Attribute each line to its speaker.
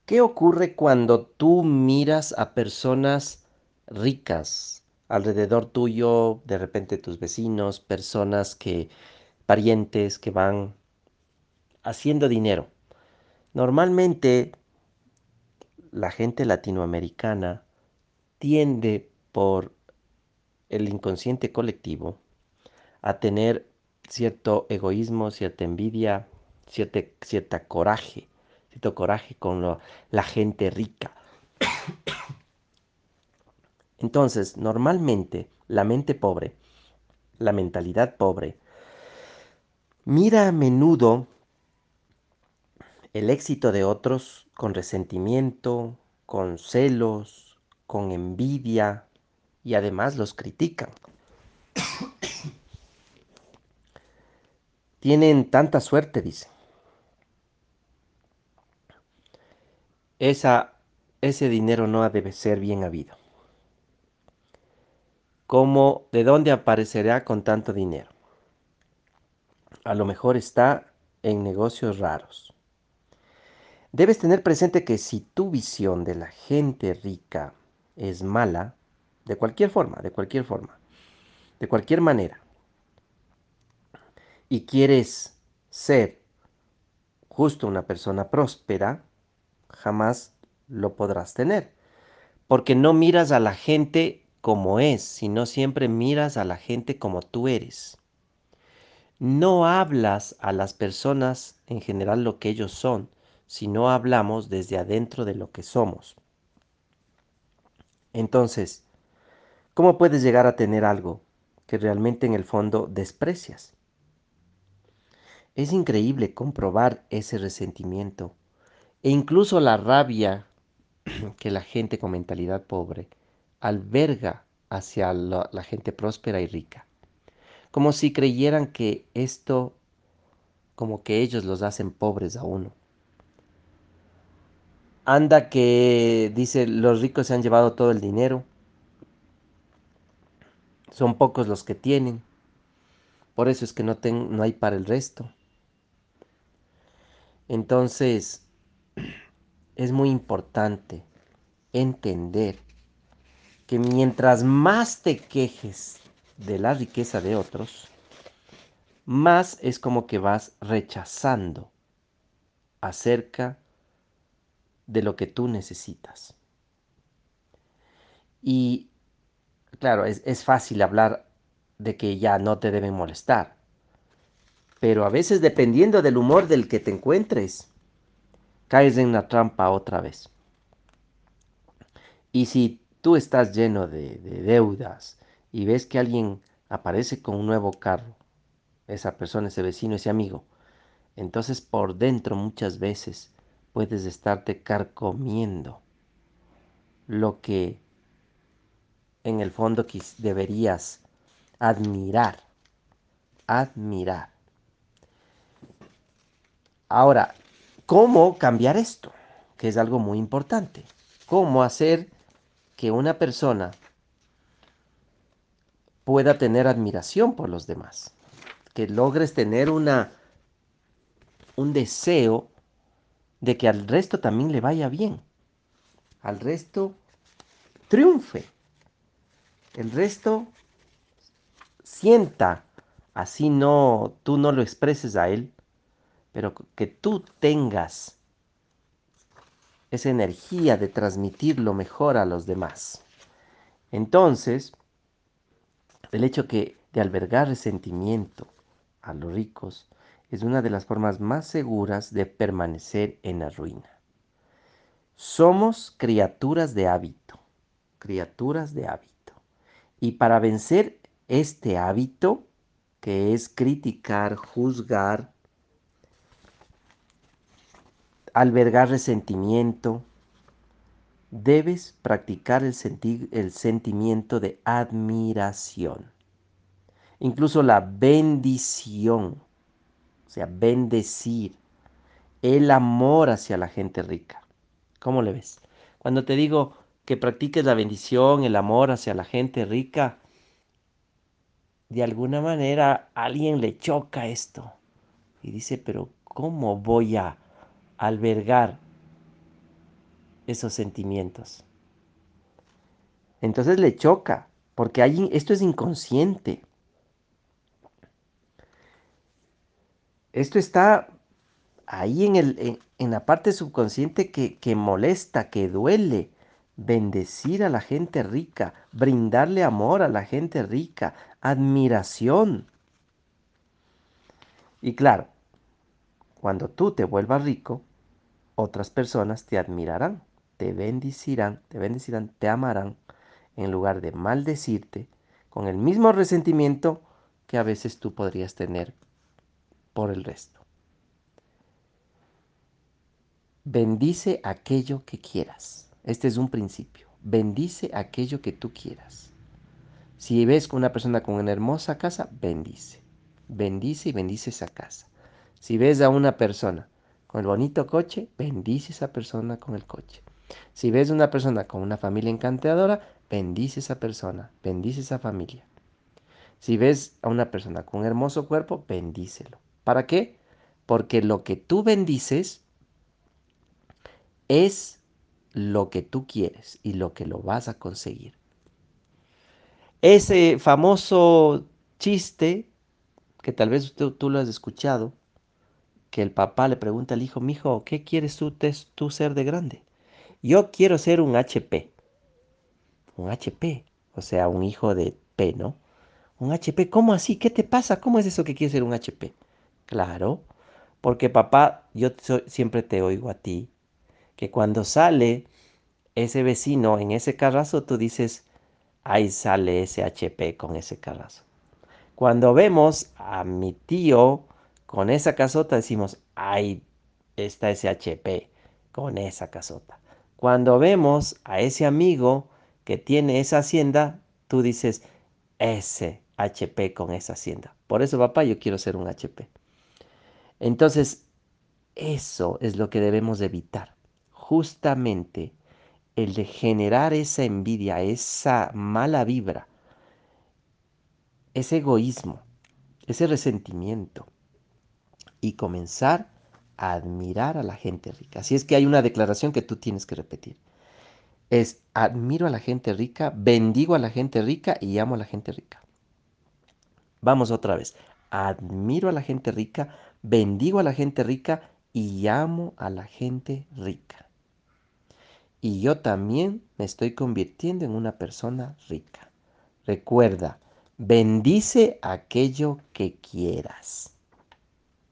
Speaker 1: ¿Qué ocurre cuando tú miras a personas ricas alrededor tuyo, de repente tus vecinos, parientes que van haciendo dinero? Normalmente la gente latinoamericana tiende por el inconsciente colectivo a tener cierto egoísmo, cierta envidia, cierto coraje con la gente rica. Entonces, normalmente, la mente pobre, la mentalidad pobre, mira a menudo el éxito de otros con resentimiento, con celos, con envidia y además los critican. Tienen tanta suerte, dice. Esa, ese dinero no ha de ser bien habido. ¿Cómo, de dónde aparecerá con tanto dinero? A lo mejor está en negocios raros. Debes tener presente que si tu visión de la gente rica es mala, de cualquier manera, y quieres ser justo una persona próspera, jamás lo podrás tener, porque no miras a la gente como es, sino siempre miras a la gente como tú eres. No hablas a las personas en general lo que ellos son, sino hablamos desde adentro de lo que somos. Entonces, ¿cómo puedes llegar a tener algo que realmente en el fondo desprecias? Es increíble comprobar ese resentimiento e incluso la rabia que la gente con mentalidad pobre alberga hacia la gente próspera y rica, como si creyeran que esto, como que ellos los hacen pobres a uno. Anda que dice, los ricos se han llevado todo el dinero, son pocos los que tienen, por eso es que no hay para el resto. Entonces, es muy importante entender que mientras más te quejes de la riqueza de otros, más es como que vas rechazando acerca de lo que tú necesitas. Y claro, es fácil hablar de que ya no te deben molestar, pero a veces dependiendo del humor del que te encuentres, caes en una trampa otra vez. Y si tú estás lleno de deudas y ves que alguien aparece con un nuevo carro, esa persona, ese vecino, ese amigo, entonces por dentro muchas veces puedes estarte carcomiendo lo que en el fondo deberías admirar, admirar. Ahora, ¿cómo cambiar esto? Que es algo muy importante. ¿Cómo hacer que una persona pueda tener admiración por los demás? Que logres tener un deseo de que al resto también le vaya bien, al resto triunfe, el resto sienta, así no, tú no lo expreses a él, pero que tú tengas esa energía de transmitir lo mejor a los demás. Entonces, el hecho de albergar resentimiento a los ricos es una de las formas más seguras de permanecer en la ruina. Somos criaturas de hábito. Y para vencer este hábito, que es criticar, juzgar, albergar resentimiento, debes practicar el sentimiento de admiración. Incluso la bendición, o sea, bendecir, el amor hacia la gente rica. ¿Cómo le ves? Cuando te digo que practiques la bendición, el amor hacia la gente rica, de alguna manera a alguien le choca esto y dice, pero ¿cómo voy a albergar esos sentimientos. Entonces le choca, porque esto es inconsciente. Esto está ahí en la parte subconsciente que molesta, que duele. Bendecir a la gente rica, brindarle amor a la gente rica, admiración. Y claro, cuando tú te vuelvas rico, otras personas te admirarán, te bendecirán, te amarán, en lugar de maldecirte con el mismo resentimiento que a veces tú podrías tener por el resto. Bendice aquello que quieras. Este es un principio. Bendice aquello que tú quieras. Si ves una persona con una hermosa casa, bendice. Bendice y bendice esa casa. Si ves a una persona con el bonito coche, bendice esa persona con el coche. Si ves a una persona con una familia encantadora, bendice esa persona, bendice esa familia. Si ves a una persona con un hermoso cuerpo, bendícelo. ¿Para qué? Porque lo que tú bendices es lo que tú quieres y lo que lo vas a conseguir. Ese famoso chiste, que tal vez tú lo has escuchado, que el papá le pregunta al hijo, mijo, ¿qué quieres tú ser de grande? Yo quiero ser un HP. Un HP, o sea, un hijo de P, ¿no? Un HP, ¿cómo así? ¿Qué te pasa? ¿Cómo es eso que quieres ser un HP? Claro, porque papá, siempre te oigo a ti, que cuando sale ese vecino en ese carrazo, tú dices, ahí sale ese HP con ese carrazo. Cuando vemos a mi tío con esa casota, decimos, ahí está ese HP con esa casota. Cuando vemos a ese amigo que tiene esa hacienda, tú dices, ese HP con esa hacienda. Por eso, papá, yo quiero ser un HP. Entonces, eso es lo que debemos evitar. Justamente el de generar esa envidia, esa mala vibra, ese egoísmo, ese resentimiento y comenzar a admirar a la gente rica. Así es que hay una declaración que tú tienes que repetir. Es admiro a la gente rica, bendigo a la gente rica y amo a la gente rica. Vamos otra vez. Admiro a la gente rica, bendigo a la gente rica y amo a la gente rica. Y yo también me estoy convirtiendo en una persona rica. Recuerda, bendice aquello que quieras.